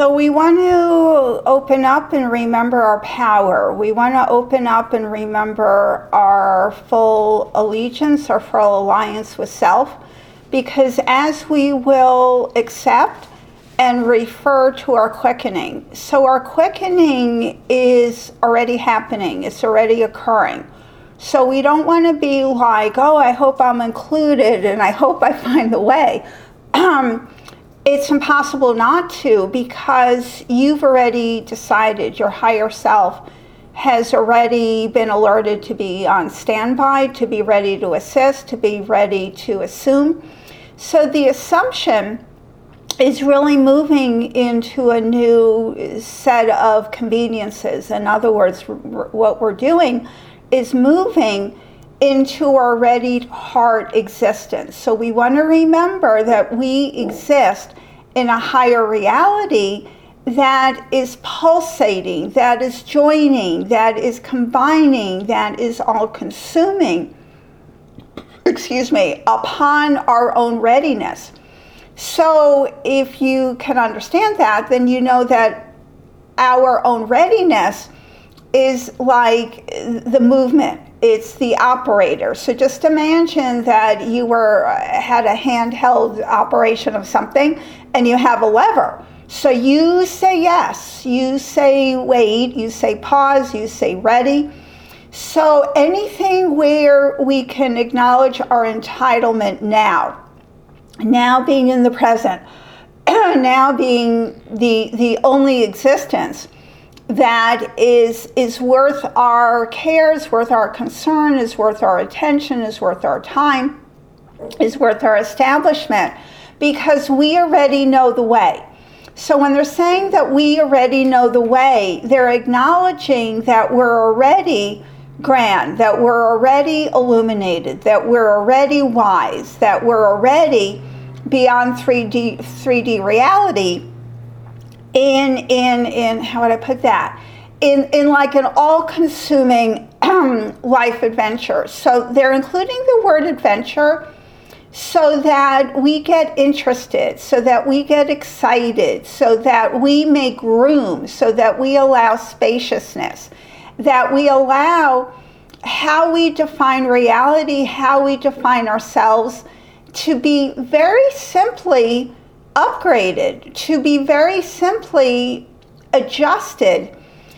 So we want to open up and remember our power. We want to open up and remember our full allegiance, our full alliance with self, because as we will accept and refer to our quickening, so our quickening is already happening, it's already occurring. So we don't want to be like, oh, I hope I'm included and I hope I find the way. It's impossible not to, because you've already decided, your higher self has already been alerted to be on standby, to be ready to assist, to be ready to assume. So the assumption is really moving into a new set of conveniences. In other words, what we're doing is moving into our ready heart existence. So we want to remember that we exist in a higher reality that is pulsating, that is joining, that is combining, that is all consuming, upon our own readiness. So if you can understand that, then you know that our own readiness is like the movement. It's the operator. So just imagine that you had a handheld operation of something and you have a lever. So you say yes, you say wait, you say pause, you say ready. So anything where we can acknowledge our entitlement now being in the present, now being the only existence that is worth our care, is worth our concern, is worth our attention, is worth our time, is worth our establishment, because we already know the way. So when they're saying that we already know the way, they're acknowledging that we're already grand, that we're already illuminated, that we're already wise, that we're already beyond 3D reality, in how would I put that? In like an all-consuming life adventure. So they're including the word adventure so that we get interested, so that we get excited, so that we make room, so that we allow spaciousness, that we allow how we define reality, how we define ourselves, to be very simply upgraded, to be very simply adjusted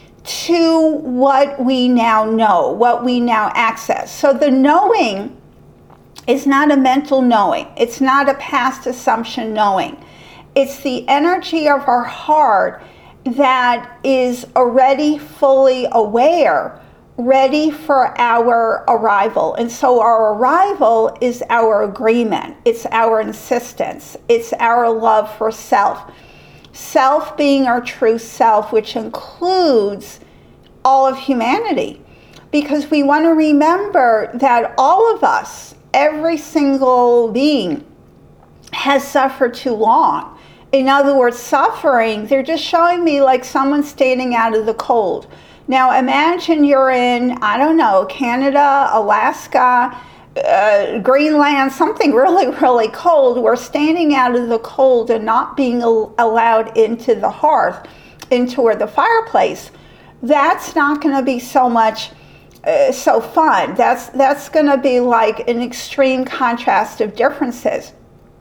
to what we now know, what we now access. So the knowing is not a mental knowing. It's not a past assumption knowing. It's the energy of our heart that is already fully aware, ready for our arrival. And so our arrival is our agreement. It's our insistence. It's our love for self. Self being our true self, which includes all of humanity. Because we want to remember that all of us, every single being, has suffered too long. In other words, suffering, they're just showing me like someone standing out of the cold. Now imagine you're in, I don't know, Canada, Alaska, Greenland, something really, really cold. We're standing out of the cold and not being allowed into the hearth, into where the fireplace. That's not going to be so much so fun. That's going to be like an extreme contrast of differences.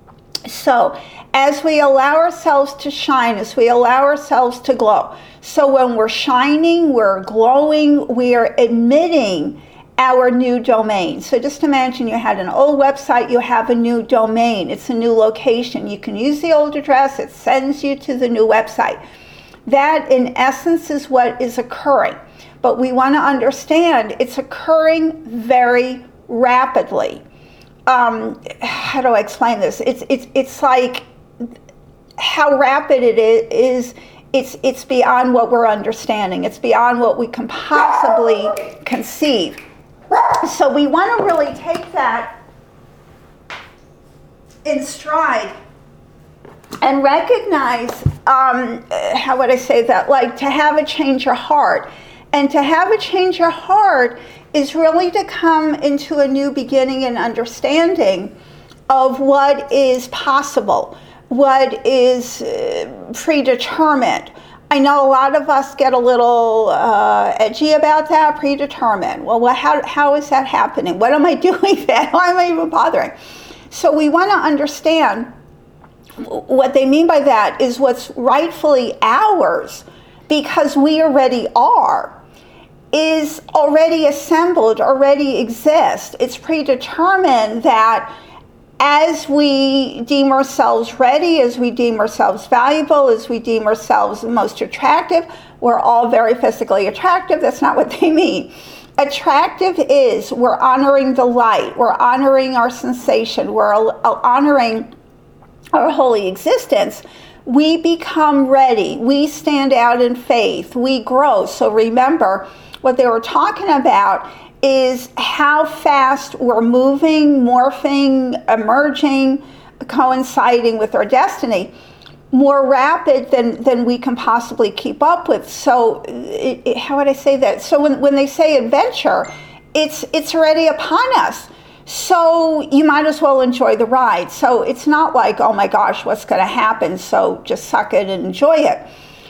So as we allow ourselves to shine, as we allow ourselves to glow, so when we're shining, we're glowing, we are admitting our new domain. So just imagine you had an old website, you have a new domain. It's a new location. You can use the old address. It sends you to the new website. That, in essence, is what is occurring. But we want to understand it's occurring very rapidly. How do I explain this? It's like how rapid it is. It's beyond what we're understanding. It's beyond what we can possibly conceive. So we want to really take that in stride and recognize, how would I say that? Like to have a change of heart. And to have a change of heart is really to come into a new beginning and understanding of what is possible. what is predetermined. I know a lot of us get a little edgy about that, predetermined. Well, how is that happening? What am I doing then? Why am I even bothering? So we want to understand what they mean by that is what's rightfully ours, because we already are, is already assembled, already exists. It's predetermined that as we deem ourselves ready, as we deem ourselves valuable, as we deem ourselves most attractive, we're all very physically attractive. That's not what they mean. Attractive is we're honoring the light, we're honoring our sensation, we're honoring our holy existence. We become ready. We stand out in faith. We grow. So remember, what they were talking about is how fast we're moving, morphing, emerging, coinciding with our destiny, more rapid than we can possibly keep up with. So how would I say that? So when they say adventure, it's already upon us. So you might as well enjoy the ride. So it's not like, oh my gosh, what's going to happen? So just suck it and enjoy it.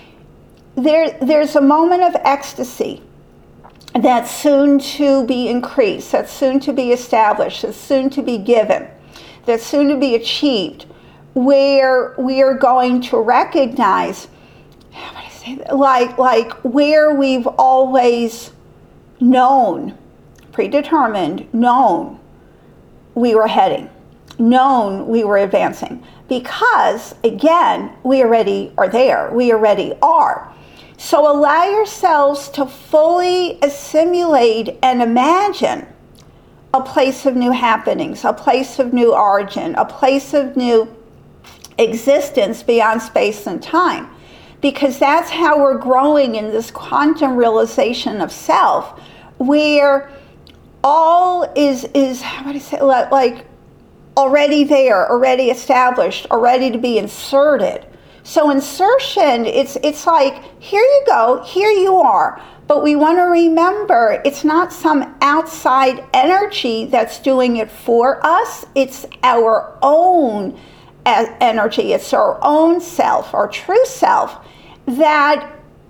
There's a moment of ecstasy that's soon to be increased, that's soon to be established, that's soon to be given, that's soon to be achieved, where we are going to recognize, how would I say that? Like where we've always known, predetermined, known we were heading, known we were advancing, because again, we already are there, we already are. So allow yourselves to fully assimilate and imagine a place of new happenings, a place of new origin, a place of new existence beyond space and time. Because that's how we're growing in this quantum realization of self, where all is how would I say, like already there, already established, already to be inserted. So insertion, it's like, here you go, here you are. But we want to remember, it's not some outside energy that's doing it for us. It's our own energy. It's our own self, our true self, that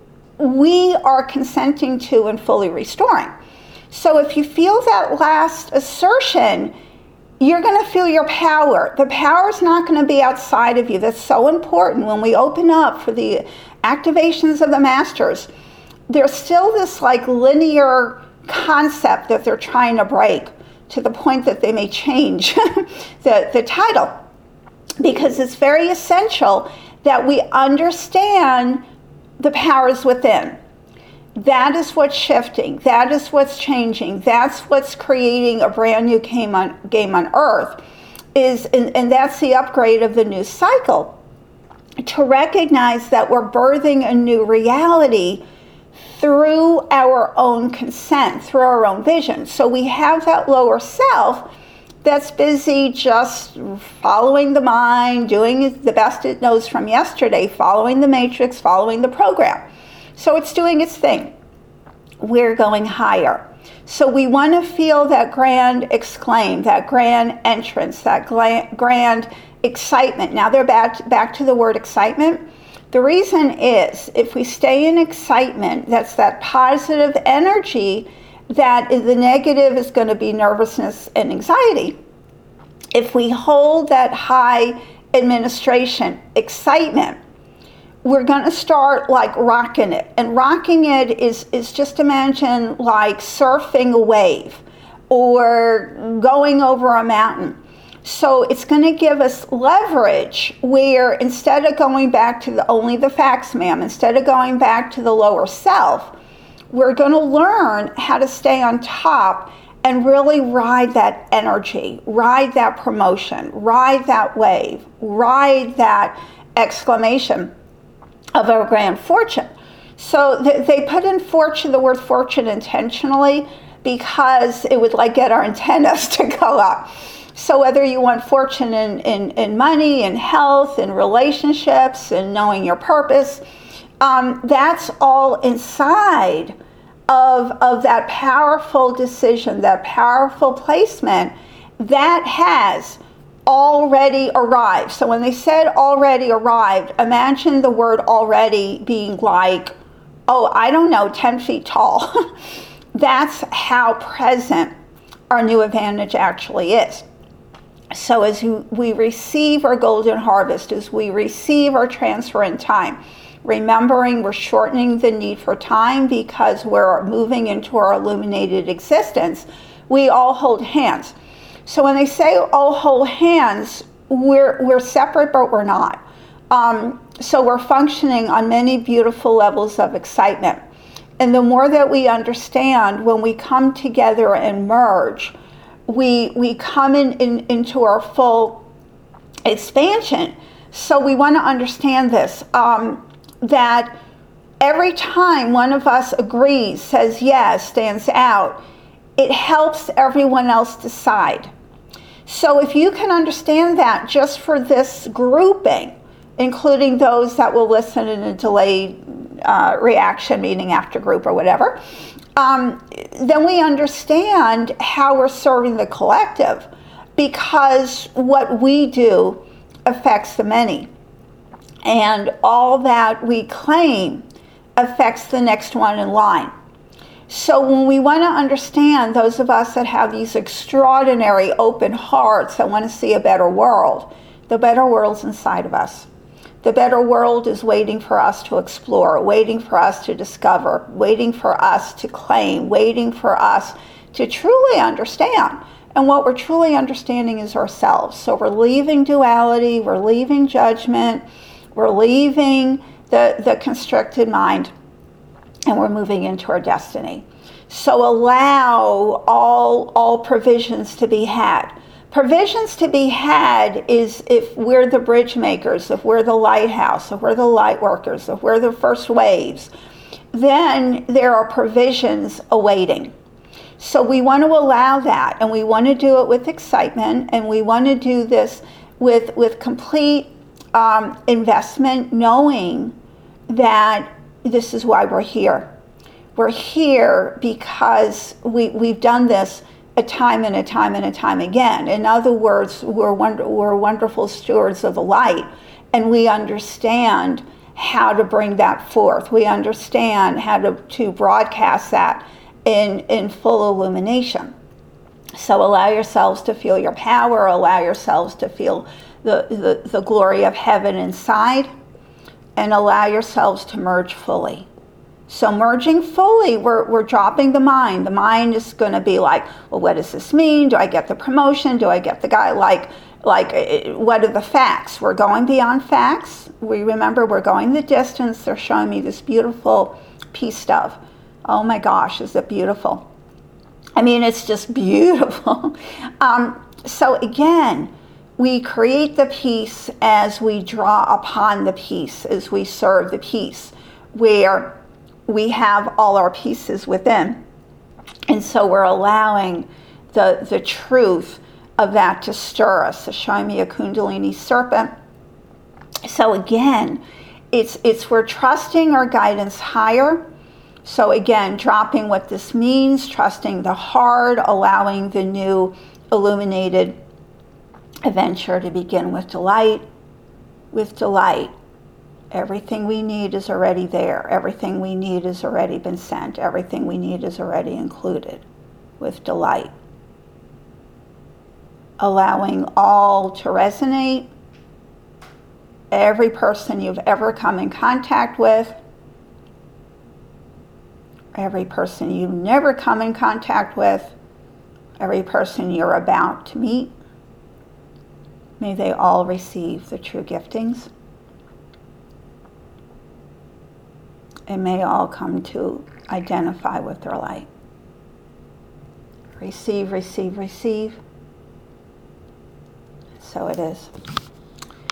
we are consenting to and fully restoring. So if you feel that last assertion, you're going to feel your power. The power is not going to be outside of you. That's so important. When we open up for the activations of the masters, there's still this like linear concept that they're trying to break, to the point that they may change the title, because it's very essential that we understand the powers within. That is what's shifting. That is what's changing. That's what's creating a brand new game on Earth. And that's the upgrade of the new cycle. To recognize that we're birthing a new reality through our own consent, through our own vision. So we have that lower self that's busy just following the mind, doing the best it knows from yesterday, following the matrix, following the program. So it's doing its thing. We're going higher. So we want to feel that grand exclaim, that grand entrance, that grand excitement. Now they're back to the word excitement. The reason is, if we stay in excitement, that's that positive energy, that the negative is going to be nervousness and anxiety. If we hold that high administration, excitement, we're going to start like rocking it. And rocking it is just imagine like surfing a wave or going over a mountain. So it's going to give us leverage where instead of going back to only the facts, ma'am, instead of going back to the lower self, we're going to learn how to stay on top and really ride that energy, ride that promotion, ride that wave, ride that exclamation of our grand fortune. So they put in fortune, the word fortune, intentionally, because it would like get our antennas to go up. So whether you want fortune in money, in health, in relationships, in knowing your purpose, that's all inside of that powerful decision, that powerful placement that has already arrived. So when they said already arrived, imagine the word already being like, oh, I don't know, 10 feet tall. That's how present our new advantage actually is. So as we receive our golden harvest, as we receive our transfer in time, remembering we're shortening the need for time because we're moving into our illuminated existence, we all hold hands. So when they say all hold hands, we're separate, but we're not. So we're functioning on many beautiful levels of excitement. And the more that we understand, when we come together and merge, we come into our full expansion. So we want to understand this, that every time one of us agrees, says yes, stands out, it helps everyone else decide. So if you can understand that just for this grouping, including those that will listen in a delayed reaction, meaning after group or whatever, then we understand how we're serving the collective, because what we do affects the many. And all that we claim affects the next one in line. So when we want to understand, those of us that have these extraordinary open hearts that want to see a better world, the better world's inside of us. The better world is waiting for us to explore, waiting for us to discover, waiting for us to claim, waiting for us to truly understand. And what we're truly understanding is ourselves. So we're leaving duality, we're leaving judgment, we're leaving the constricted mind, and we're moving into our destiny. So allow all provisions to be had. Provisions to be had is if we're the bridge makers, if we're the lighthouse, if we're the light workers, if we're the first waves, then there are provisions awaiting. So we want to allow that, and we want to do it with excitement, and we want to do this with complete investment, knowing that this is why we're here. We're here because we've done this a time and a time and a time again. In other words, we're wonderful stewards of the light, and we understand how to bring that forth. We understand how to broadcast that in full illumination. So allow yourselves to feel your power, allow yourselves to feel the glory of heaven inside, and allow yourselves to merge fully. So merging fully, we're dropping the mind. The mind is going to be like, well, what does this mean? Do I get the promotion? Do I get the guy? Like, what are the facts? We're going beyond facts. We remember we're going the distance. They're showing me this beautiful peace stuff. Oh my gosh, is it beautiful? I mean, it's just beautiful. So again, we create the peace as we draw upon the peace, as we serve the peace, where we have all our pieces within. And so we're allowing the truth of that to stir us, to show me a Kundalini serpent. So again, it's we're trusting our guidance higher. So again, dropping what this means, trusting the heart, allowing the new illuminated adventure to begin with delight. With delight. Everything we need is already there. Everything we need has already been sent. Everything we need is already included. With delight. Allowing all to resonate. Every person you've ever come in contact with. Every person you never come in contact with. Every person you're about to meet. May they all receive the true giftings. And may all come to identify with their light. Receive, receive, receive. So it is.